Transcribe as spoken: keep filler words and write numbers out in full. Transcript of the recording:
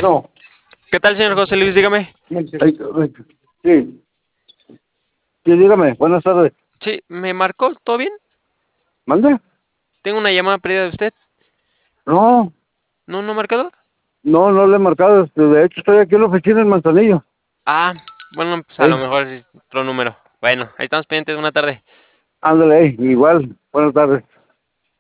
Bueno, ¿Qué tal, señor José Luis? Dígame. ay, ay, sí, sí, dígame, buenas tardes. Sí, ¿me marcó? ¿Todo bien? ¿Mande? Tengo una llamada perdida de usted. No, ¿No, no ha marcado? no, no le he marcado. este, De hecho, estoy aquí en la oficina en Manzanillo. Ah, bueno, pues a lo Ey, mejor es otro número. Bueno, ahí estamos pendientes. Buena tarde. ándale, ey, igual, buenas tardes.